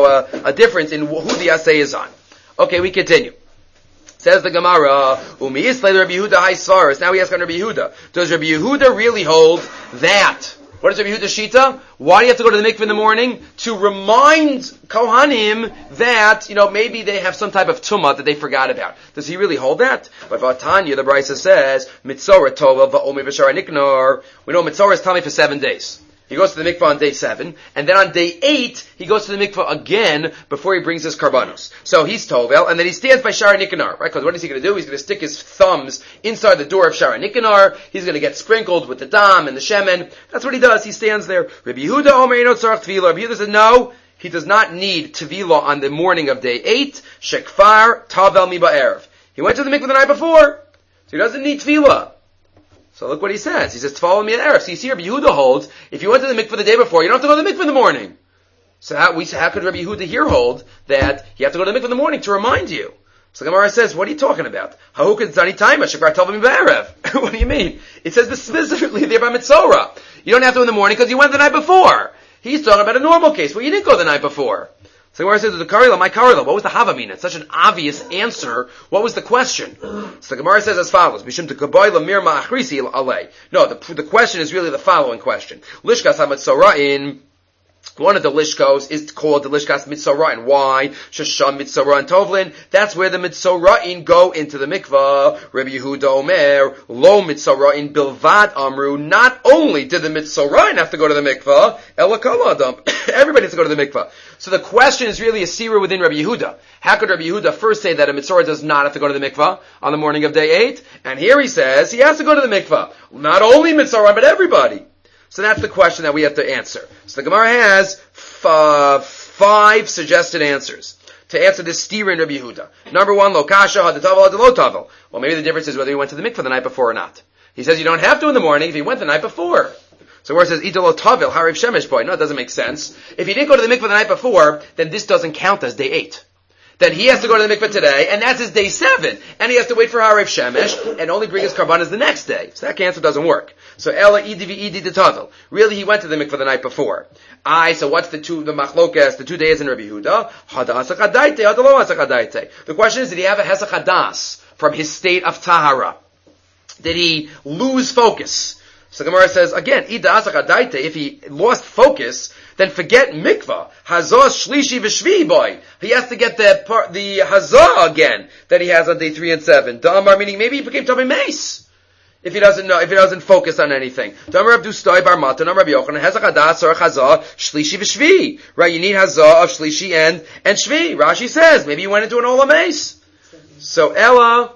a difference in who the assay is on. Okay, we continue. Says the Gemara, Umi Yislei Rabbi Yehuda Haisvaris. Now we ask on Rabbi Yehuda. Does Rabbi Yehuda really hold that? What is Rabbi Yehuda's shita? Why do you have to go to the mikveh in the morning? To remind Kohanim that, maybe they have some type of tumah that they forgot about. Does he really hold that? But Vatanya, the Brisa says, Mitzorah Tova Va'omi V'Shara Niknor. We know Mitzorah is tummy for 7 days. He goes to the mikveh on day 7, and then on day 8, he goes to the mikveh again before he brings his karbanos. So he's Tovel, and then he stands by Shara Nikanor, right? Because what is he going to do? He's going to stick his thumbs inside the door of Shara Nikanor. He's going to get sprinkled with the dam and the shemen. That's what he does. He stands there. Rabbi Yehuda Omer Eino Tzarech Tvila. Rabbi Yehuda said, no, he does not need Tvila on the morning of day 8. Shekfar Tavel Mi Ba'erev. He went to the mikveh the night before, so he doesn't need Tvila. So look what he says. He says, follow me at Erev. So you see, Rabbi Yehuda holds, if you went to the mikveh the day before, you don't have to go to the mikveh in the morning. So how could Rabbi Yehuda here hold that you have to go to the mikveh in the morning to remind you? So the Gemara says, what are you talking about? What do you mean? It says this specifically there by Mitzorah. You don't have to in the morning because you went the night before. He's talking about a normal case where you didn't go the night before. So the Gemara says, the Karila, my Karila, what was the Havamina? It's such an obvious answer. What was the question? So the Gemara says as follows, Bishim to Kaboy Lamir Ma'achrisi alei. No, the question is really the following question. Lishkas HaMitzorah in one of the Lishkos is called the Lishkas Mitzorah. Why? Shasham Mitzorah and Tovlin. That's where the Mitzorahim go into the mikvah. Rabbi Yehuda Omer, Lo Mitzorahim Bilvad Amru. Not only did the Mitzorahim have to go to the mikvah, Ela Kol Adam. Everybody has to go to the mikvah. So the question is really a sira within Rabbi Yehuda. How could Rabbi Yehuda first say that a Mitzorah does not have to go to the mikvah on the morning of day 8? And here he says he has to go to the mikvah. Not only Mitzorah, but everybody. So that's the question that we have to answer. So the Gemara has 5 suggested answers to answer this stira in Rabbi Yehuda. Number 1, lo kasha, had the tavel, had the lo tavel. Well, maybe the difference is whether he went to the mikveh the night before or not. He says you don't have to in the morning if he went the night before. So where it says idol tavel, hariv shemesh boy, no, it doesn't make sense. If he didn't go to the mikveh the night before, then this doesn't count as day 8. Then he has to go to the mikveh today, and that's his day 7. And he has to wait for Hariv Shemesh, and only bring his karbanas the next day. So that answer doesn't work. So Ela Idi de Tavel. Really, he went to the mikveh the night before. So what's the machlokas, the 2 days in Rabbi Yehuda? The question is, did he have a Hesach Hadas from his state of Tahara? Did he lose focus? So Gemara says, again, if he lost focus, then forget mikvah. Hazah shlishi v'shvi boy. He has to get the hazah again that he has on day 3 and 7. Damar, meaning maybe he became Tomei Mace. If he doesn't focus on anything. Damar Abdu Stoi Bar Matan, Damar Rabbi Yochanan, Hezach Hadas or Hazah shlishi v'shvi. Right, you need hazah of shlishi and shvi. Rashi says, maybe he went into an Olam Mace. So Ella,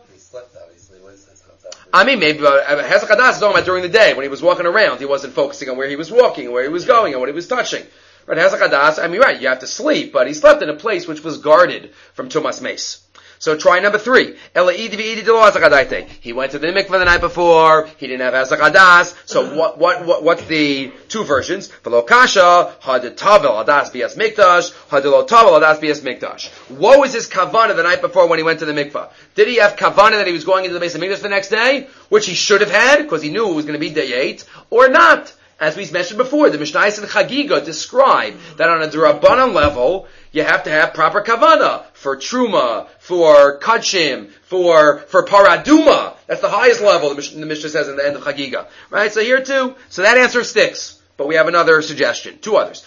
maybe Hezach Hadas is talking about during the day when he was walking around. He wasn't focusing on where he was walking, where he was going, and what he was touching. Right, Hezach Hadas, right, you have to sleep, but he slept in a place which was guarded from Tumas Mace. So try number 3. He went to the mikveh the night before. He didn't have Hezach Hadas. So what's the 2 versions? V'lo kasha had tavel hadas bias mikdash, had lo tavel hadas bias mikdash. What was his kavanah the night before when he went to the mikveh? Did he have kavanah that he was going into the base of mikdash the next day, which he should have had because he knew it was going to be day 8, or not? As we mentioned before, the Mishnayos and Chagiga describe that on a D'Rabbanan level, you have to have proper kavanah for truma, for kachim, for paraduma. That's the highest level, the Mishnah says in the end of Chagiga. Right? So here too, so that answer sticks. But we have another suggestion, two others.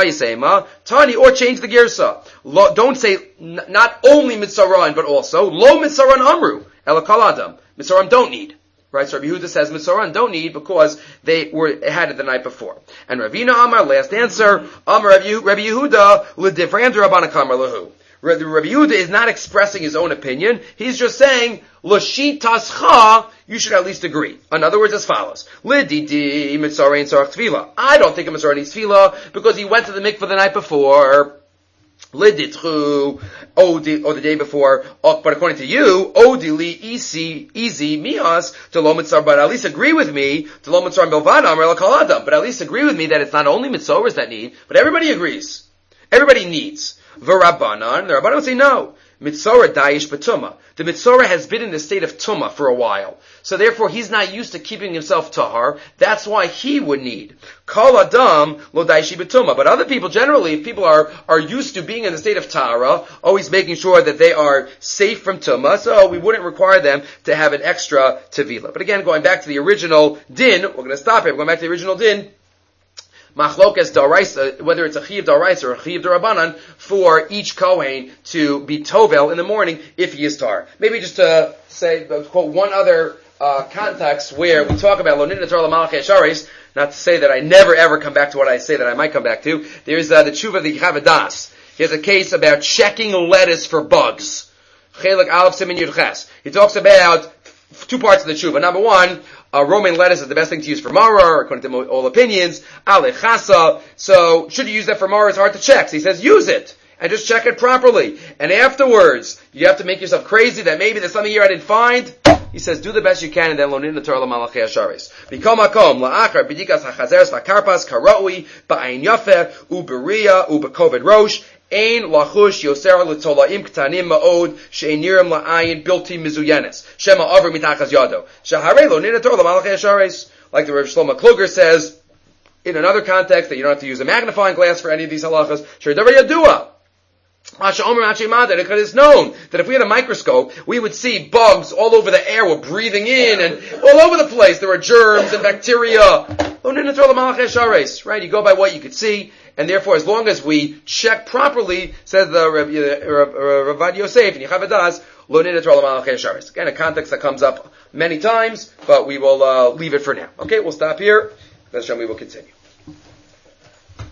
Tani, or change the girsa. Don't say not only mitzaran, but also lo mitzaran amru, elakal adam. Mitzaran don't need. Right, so Rabbi Yehuda says Mitzaran don't need because they had it the night before. And Ravina Amar, last answer, Amar Rabbi Yehuda, l'divrei Rabbanan kamar lahu. Rabbi Yehuda is not expressing his own opinion. He's just saying, l'shitascha, you should at least agree. In other words, as follows. L'didi mitzarein tzarach tefillah. I don't think a mitzarein needs tefillah because he went to the mikveh the night before. Liditru, or the day before, but according to you, Odili, easy, mias, to lo mitzar, but at least agree with me, to lo mitzar milvana, kaladam, but at least agree with me that it's not only mitzoras that need, but everybody agrees. Everybody needs. V'rabbanan, the Rabbanan say no. Mitzora dayish betuma. The mitzora has been in the state of tuma for a while. So therefore he's not used to keeping himself tahar. That's why he would need. Kol adam lo dayishi betuma. But other people generally, if people are used to being in the state of tahara, always making sure that they are safe from tuma, so we wouldn't require them to have an extra tevila. But again, going back to the original din, we're going to stop here. We're going back to the original din. Machlokas daraisa, whether it's a chiv daraisa or a chiv darabanan, for each kohen to be tovel in the morning if he is tar. Maybe just to say, quote one other context where we talk about lo nidna Torah l'malachei hasharis. Not to say that I never ever come back to what I say that I might come back to. There's the tshuva of the Chavadas. He has a case about checking lettuce for bugs. Chelik Aleph Siman Yud Ches. He talks about two parts of the tshuva. Number one, romaine lettuce is the best thing to use for maror, according to all opinions. Alechasa. So, should you use that for maror? It's hard to check. So he says, use it. And just check it properly. And afterwards, you have to make yourself crazy that maybe there's something here I didn't find. He says, do the best you can, and then lonin the Torah l'malachei hasharis. B'kol makom, la'achar, b'dikas hachazeres v'karpas, karoi, ba'ayin yafeh, u'beria, u'bekoved rosh, ein lachush yoser l'tolaim k'tanim ma'od, she'ein nirim la'ayin bilti mizuyenes, shema over mitachas yado. Shaharei lonin the Torah l'malachei hasharis. Like the Rav Shlomo Kluger says, in another context, that you don't have to use a magnifying glass for any of these halachas, sh'edavar yadua. It is known that if we had a microscope, we would see bugs all over the air. We're breathing in and all over the place. There are germs and bacteria. Right? You go by what you could see, and therefore, as long as we check properly, says the Ravad Yosef and Yechav, again, a context that comes up many times, but we will leave it for now. Okay, we'll stop here. Then we will continue.